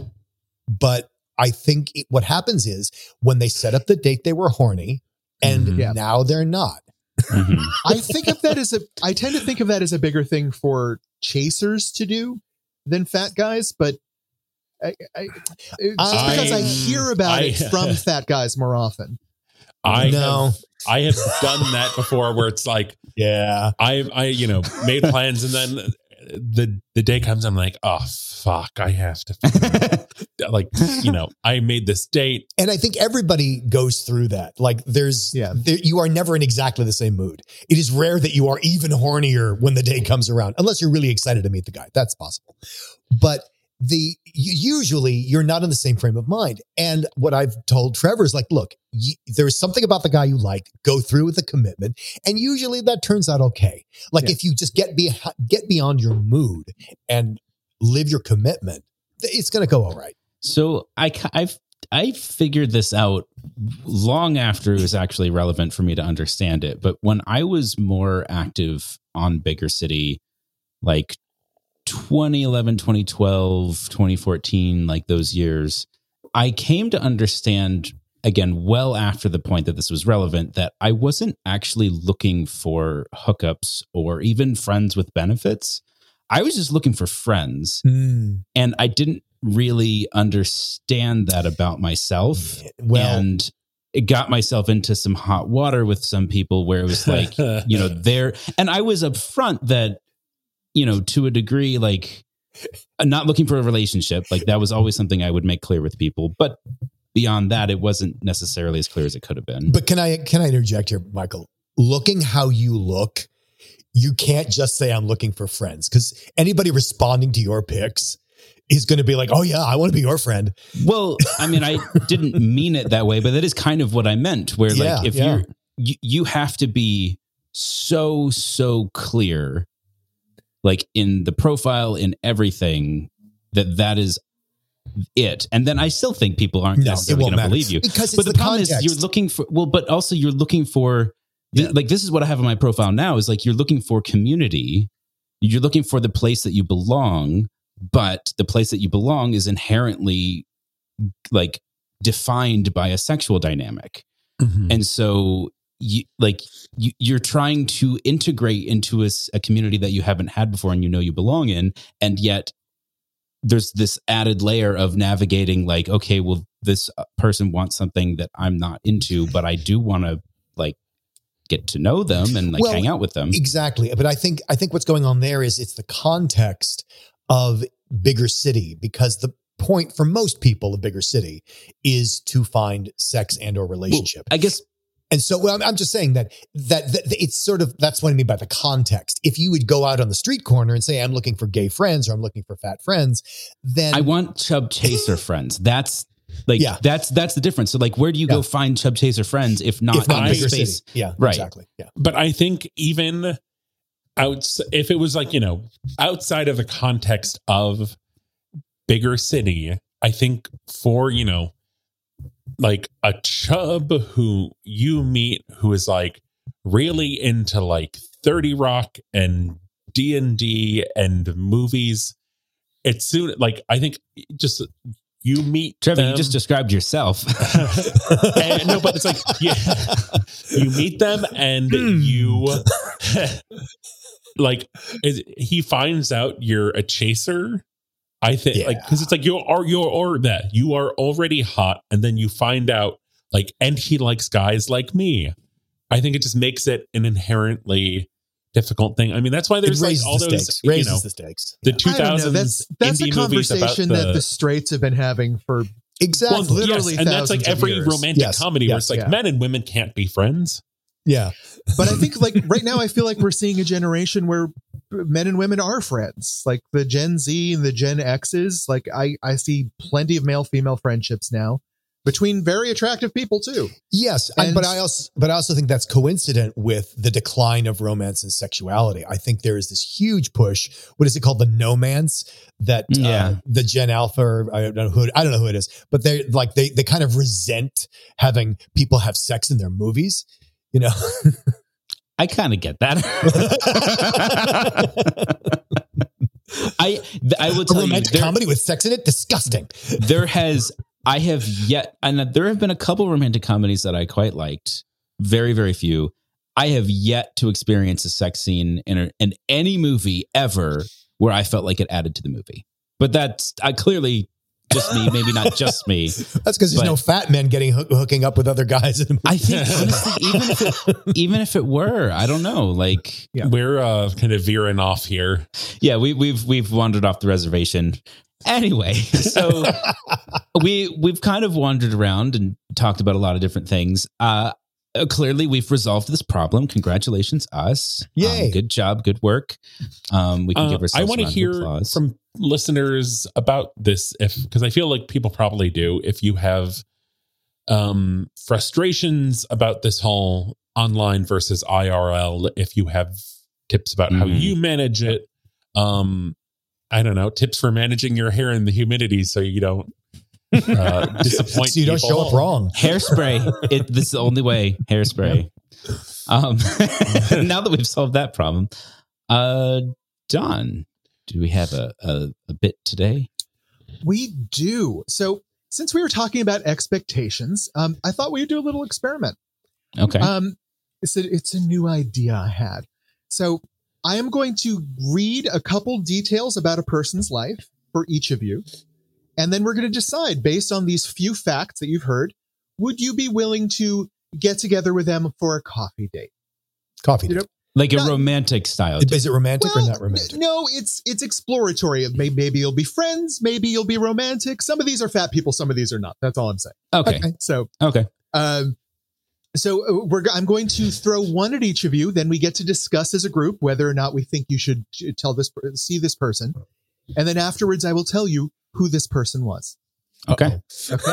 but I think it, what happens is when they set up the date, they were horny and Mhm. Yeah. now they're not. Mhm. I think of that as a I tend to think of that as a bigger thing for chasers to do than fat guys, but I, I, it's just I- because I hear about I- it from fat guys more often. I No. have, I have done that before where it's like, Yeah. I, I, you know, made plans and then the, the day comes, I'm like, oh, fuck, I have to, like, you know, I made this date. And I think everybody goes through that. Like there's, Yeah. there, you are never in exactly the same mood. It is rare that you are even hornier when the day comes around, unless you're really excited to meet the guy. That's possible. But the usually you're not in the same frame of mind. And what I've told Trevor is like, look, y- there's something about the guy you like, go through with the commitment. And usually that turns out okay. Like Yeah. if you just get be, get beyond your mood and live your commitment, it's going to go all right. So I, ca- I've, I figured this out long after it was actually relevant for me to understand it. But when I was more active on Bigger City, like twenty eleven, twenty twelve, twenty fourteen, like those years, I came to understand, again, well after the point that this was relevant, that I wasn't actually looking for hookups or even friends with benefits. I was just looking for friends. And I didn't really understand that about myself. Well, And it got myself into some hot water with some people where it was like, you know, there, and I was upfront that, you know, to a degree, like not looking for a relationship, like that was always something I would make clear with people. But beyond that, it wasn't necessarily as clear as it could have been. But can I can I interject here, Michael? Looking how you look, you can't just say I'm looking for friends because anybody responding to your pics is going to be like, oh yeah, I want to be your friend. Well, I mean, I didn't mean it that way, but that is kind of what I meant. Where Yeah, like if yeah. you're, you you have to be so so clear like in the profile, in everything, that that is it. And then I still think people aren't No, it necessarily won't going to matter. believe you. Because it's But the, the problem context. is you're looking for, well, but also you're looking for, th- Yeah. like, this is what I have on my profile now is like, you're looking for community. You're looking for the place that you belong, but the place that you belong is inherently like defined by a sexual dynamic. Mhm. And so you like you, you're trying to integrate into a, s- a community that you haven't had before and you know you belong in. And yet there's this added layer of navigating like, okay, well, this uh, person wants something that I'm not into, but I do want to like get to know them and like Well, hang out with them. Exactly. But I think I think what's going on there is it's the context of bigger city, because the point for most people of bigger city is to find sex and or relationship. I guess And so well, I'm, I'm just saying that, that that it's sort of, that's what I mean by the context. If you would go out on the street corner and say, I'm looking for gay friends or I'm looking for fat friends, then I want chub chaser friends. That's like, Yeah. that's, that's the difference. So like, where do you Yeah. go find chub chaser friends if not, if not in bigger the space? city. Yeah, Right. exactly. Yeah. But I think even outs if it was like, you know, outside of the context of bigger city, I think for, you know, like a chub who you meet who is like really into like thirty Rock and D and D and movies, it's soon like I think just you meet Trevor, them, you just described yourself. and, no, but it's like yeah, you meet them and you like it, he finds out you're a chaser. I think Yeah. like because it's like you are you're or that you are already hot, and then you find out like and he likes guys like me. I think it just makes it an inherently difficult thing. I mean, that's why there's It like raises all the those stakes. you Raises know the stakes. the Yeah. two I don't know. thousands That's that's a indie movies about conversation the, that the straights have been having for Exactly. well, literally yes, and that's like thousands of every years. romantic Yes, comedy where yes, it's like yeah. men and women can't be friends. Yeah. But I think like right now, I feel like we're seeing a generation where men and women are friends, like the Gen Z and the Gen X's. Like I, I see plenty of male female friendships now between very attractive people too. Yes, I- And- but I also but I also think that's coincident with the decline of romance and sexuality. I think there is this huge push. What is it called? The nomance that Yeah. uh, the Gen Alpha. Or I don't know who I don't know who it is, but they like they they kind of resent having people have sex in their movies. You know, I kind of get that. I I will a tell you, romantic there, comedy with sex in it, disgusting. there has I have yet, and there have been a couple romantic comedies that I quite liked. Very, very few. I have yet to experience a sex scene in, a, in any movie ever where I felt like it added to the movie. But that's I clearly just me, maybe not just me. That's because there's But- no fat men getting hook, hooking up with other guys. In a movie. I think honestly, even if it, even if it were, I don't know. Like, Yeah. We're uh, kind of veering off here. yeah, we, we've we've wandered off the reservation. Anyway, so we we've kind of wandered around and talked about a lot of different things. Uh, uh, clearly, we've resolved this problem. Congratulations, us! Yay. Um, good job, good work. Um, we can Uh, give ourselves. I want to a round of hear applause. from listeners about this, if because I feel like people probably do. If you have um, frustrations about this whole online versus I R L, if you have tips about how Mhm. you manage it, um, I don't know, tips for managing your hair in the humidity so you don't uh, disappoint. so you don't people. show up wrong. Hairspray. It, this is the only way. Hairspray. Um, now that we've solved that problem, uh, Don, do we have a, a, a bit today? We do. So since we were talking about expectations, um, I thought we'd do a little experiment. Okay. Um, it's a, it's a new idea I had. So I am going to read a couple details about a person's life for each of you. And then we're going to decide based on these few facts that you've heard, would you be willing to get together with them for a coffee date? Coffee. You date. know, like a no. romantic style. Is it romantic Well, or not romantic? n- no, it's it's exploratory. Maybe, maybe you'll be friends. Maybe you'll be romantic. Some of these are fat people. Some of these are not. That's all I'm saying. Okay. Okay. So, Okay. um, so uh, we're I'm going to throw one at each of you. Then we get to discuss as a group whether or not we think you should tell this see this person, and then afterwards I will tell you who this person was. Okay. Okay.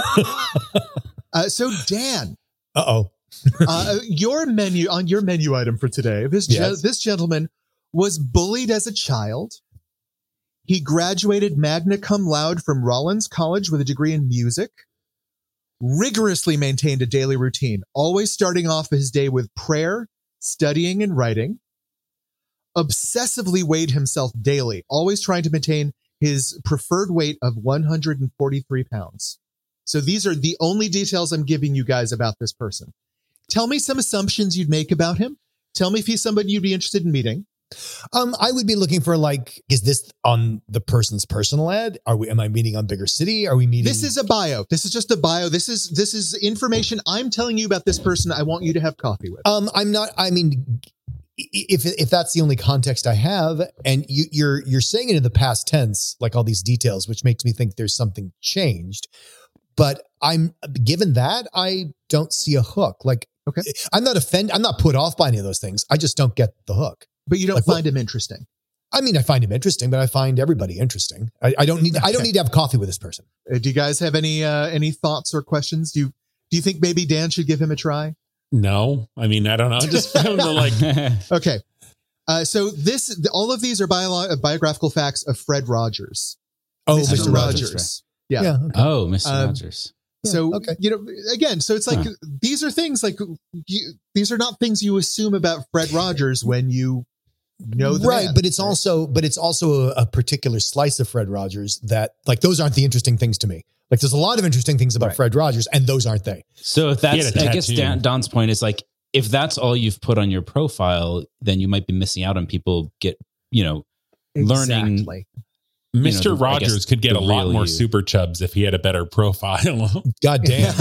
uh, so Dan, Uh oh. uh, your menu on your menu item for today. This ge- Yes. this gentleman was bullied as a child. He graduated magna cum laude from Rollins College with a degree in music. Rigorously maintained a daily routine, always starting off his day with prayer, studying, and writing. Obsessively weighed himself daily, always trying to maintain his preferred weight of one hundred forty-three pounds. So these are the only details I'm giving you guys about this person. Tell me some assumptions you'd make about him. Tell me if he's somebody you'd be interested in meeting. Um, I would be looking for like, is this on the person's personal ad? Are we, am I meeting on Bigger City? Are we meeting? This is a bio. This is just a bio. This is, this is information I'm telling you about this person I want you to have coffee with. Um, I'm not, I mean, if, if that's the only context I have, and you, you're, you're saying it in the past tense, like all these details, which makes me think there's something changed, but I'm given that I don't see a hook. Like, okay, I'm not offended. I'm not put off by any of those things. I just don't get the hook. But you don't like, find him interesting. I mean, I find him interesting, but I find everybody interesting. I, I don't need. I don't need to have coffee with this person. Uh, do you guys have any uh, any thoughts or questions? Do you do you think maybe Dan should give him a try? No, I mean, I don't know. Just found the like. Okay, uh, so this all of these are bio, biographical facts of Fred Rogers. Oh, Mister Mister Rogers. Rogers. Yeah. yeah okay. Oh, Mister Um, Rogers. So, Yeah, okay. you know, again, so it's like, Huh. these are things like, you, these are not things you assume about Fred Rogers when you know the right. man, But it's right? also, but it's also a, a particular slice of Fred Rogers that like, those aren't the interesting things to me. Like there's a lot of interesting things about Right. Fred Rogers and those aren't they. So if He that's, had a I guess tattoo. Dan, Don's point is like, if that's all you've put on your profile, then you might be missing out on people get, you know, learning. Exactly. Mister You know, the- I Rogers guess could get the a lot real more you. super chubs if he had a better profile. God damn.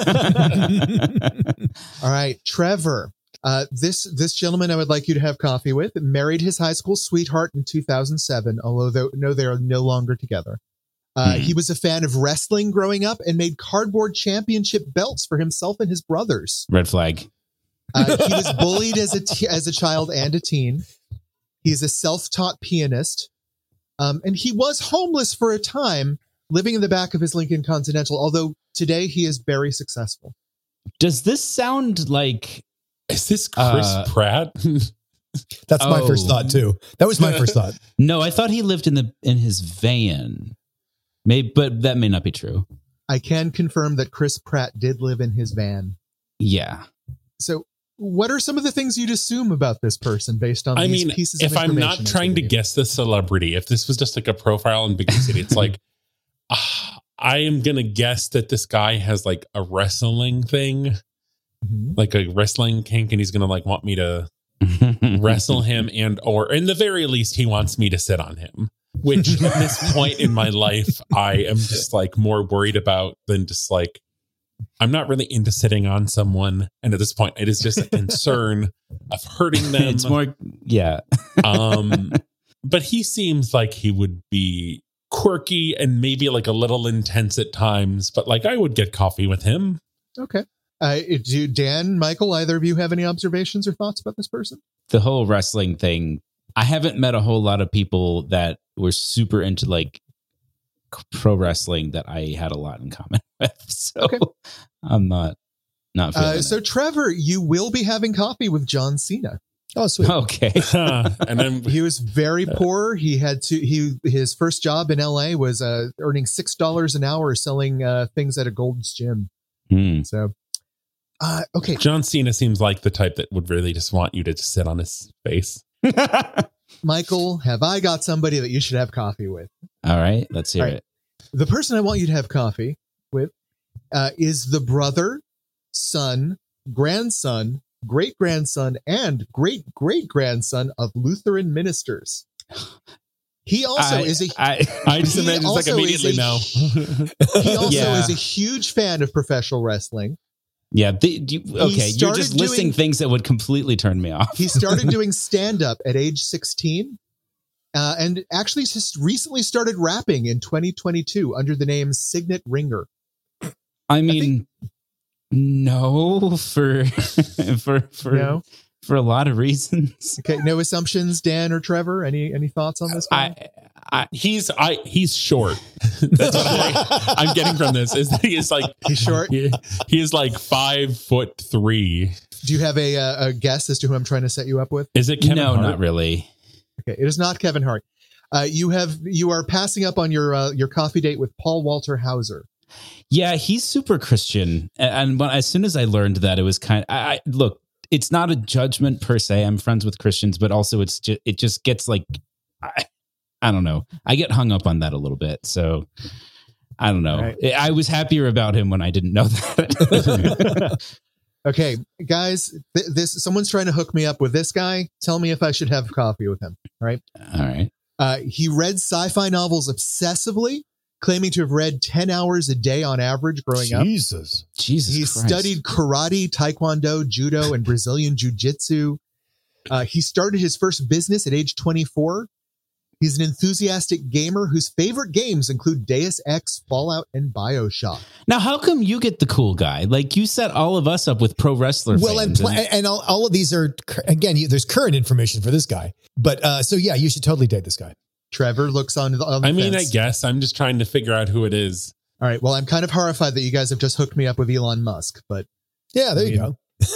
Yeah. All right, Trevor. Uh, this this gentleman I would like you to have coffee with married his high school sweetheart in two thousand seven, although they, no, they are no longer together. Uh, Hmm. He was a fan of wrestling growing up and made cardboard championship belts for himself and his brothers. Red flag. Uh, he was bullied as a t- as a child and a teen. He's a self-taught pianist, um, and he was homeless for a time, living in the back of his Lincoln Continental. Although today he is very successful. Does this sound like Is this Chris Uh, Pratt? That's my Oh. first thought too. That was my first thought. no? I thought he lived in the in his van. Maybe, but that may not be true. I can confirm that Chris Pratt did live in his van. Yeah. So, what are some of the things you'd assume about this person based on I these mean, pieces if of I'm information? not trying to give you? guess the celebrity, if this was just like a profile in Big City, it's like, ah, I am going to guess that this guy has like a wrestling thing, Mhm. like a wrestling kink, and he's going to like want me to wrestle him and, or in the very least, he wants me to sit on him, which at this point in my life, I am just like more worried about than just like, I'm not really into sitting on someone. And at this point, it is just a concern of hurting them. It's more, yeah. um, but he seems like he would be quirky and maybe like a little intense at times, but like I would get coffee with him. Okay. Uh, do Dan, Michael, either of you have any observations or thoughts about this person? The whole wrestling thing. I haven't met a whole lot of people that were super into like pro wrestling that I had a lot in common with. So Okay. I'm not, not feeling Uh, so, it. Trevor, you will be having coffee with John Cena. Oh, sweet. Okay. And then He was very poor. He had to. He his first job in L A was uh, earning six dollars an hour selling uh, things at a Gold's Gym. Hmm. So, uh, okay, John Cena seems like the type that would really just want you to just sit on his face. Michael, have I got somebody that you should have coffee with? All right. Let's hear All right. it. The person I want you to have coffee with uh, is the brother, son, grandson, great grandson, and great great grandson of Lutheran ministers. He also I, is a I, I just He imagine it's like also immediately is a- no. he also Yeah. is a huge fan of professional wrestling. yeah. The, do you, okay. You're started just listing doing- things that would completely turn me off. He started doing stand up at age sixteen. Uh, and actually just recently started rapping in twenty twenty-two under the name Signet Ringer. I mean, no, for, for, for, No? for a lot of reasons. Okay, no assumptions, Dan or Trevor. Any any thoughts on this guy? I, I, He's I he's short. That's what I, I'm getting from this. Is that he is like He's short. He, he is like five foot three. Do you have a uh, a guess as to who I'm trying to set you up with? Is it Kevin no, Hart? not really. Okay, it is not Kevin Hart. Uh, you have you are passing up on your uh, your coffee date with Paul Walter Hauser. Yeah, he's super Christian. And when, as soon as I learned that, it was kind of, I, I look, it's not a judgment per se. I'm friends with Christians, but also it's just, it just gets like, I, I don't know. I get hung up on that a little bit. So I don't know. Right. I was happier about him when I didn't know that. Okay, guys, th- this someone's trying to hook me up with this guy. Tell me if I should have coffee with him. All right. All right. Uh, he read sci-fi novels obsessively, claiming to have read ten hours a day on average growing Jesus. up. Jesus. Jesus He Christ. studied karate, taekwondo, judo, and Brazilian jiu-jitsu. Uh, he started his first business at age twenty-four. He's an enthusiastic gamer whose favorite games include Deus Ex, Fallout, and BioShock. Now, how come you get the cool guy? Like, you set all of us up with pro wrestler Well, and, fans. pl- and- and all, all of these are, again, you, there's current information for this guy. But uh, so, yeah, you should totally date this guy. Trevor looks on the, on the I mean, fence. I guess I'm just trying to figure out who it is. All right. Well, I'm kind of horrified that you guys have just hooked me up with Elon Musk, but Yeah, there I you mean- go.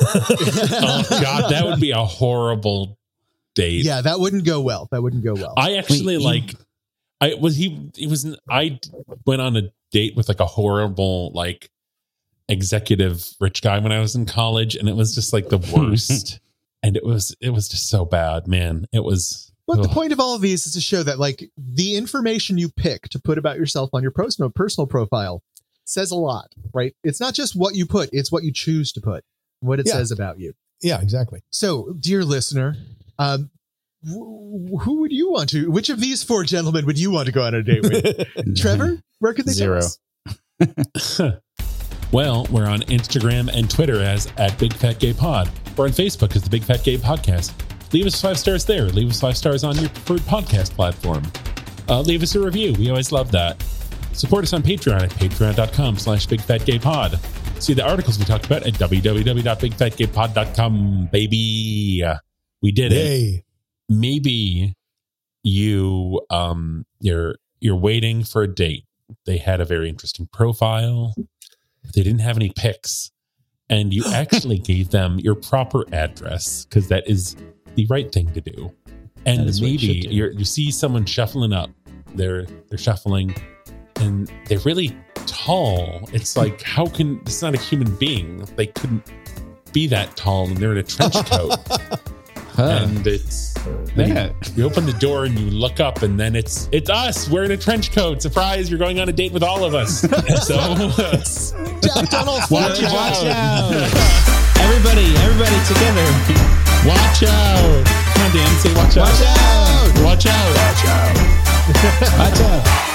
Oh God, that would be a horrible date. yeah, that wouldn't go well. That wouldn't go well. I actually Wait, you- like. I was he. He was. I went on a date with like a horrible like executive rich guy when I was in college, and it was just like the worst. And it was. It was just so bad, man. It was. But the ugh. point of all of these is to show that, like, the information you pick to put about yourself on your personal personal profile says a lot, right? It's not just what you put; it's what you choose to put, what it Yeah. says about you. Yeah, exactly. So, dear listener, um, wh- who would you want to? Which of these four gentlemen would you want to go on a date with? Trevor, where could they Zero. tell us? Well, we're on Instagram and Twitter as at Big Fat Gay Pod. We're on Facebook as the Big Fat Gay Podcast. Leave us five stars there. Leave us five stars on your preferred podcast platform. Uh, leave us a review. We always love that. Support us on Patreon at patreon.com slash Big Fat Gay Pod. See the articles we talked about at w w w dot big fat gay pod dot com, baby. We did it. Yay. Maybe you um you're you're waiting for a date. They had a very interesting profile. They didn't have any pics, and you actually gave them your proper address because that is the right thing to do. And That is what you maybe should do. you're, you see someone shuffling up. They're they're shuffling, and they're really tall. It's like, how can it's not a human being? They couldn't be that tall, and they're in a trench coat. And it's Yeah. you open the door and you look up, and then it's it's us. We're in a trench coat. Surprise! You're going on a date with all of us. So Jack Donald watch Fletcher. out! Everybody, everybody together. Watch out! Come on, Dan, say watch out! Watch out! Watch out! Watch out! Watch out.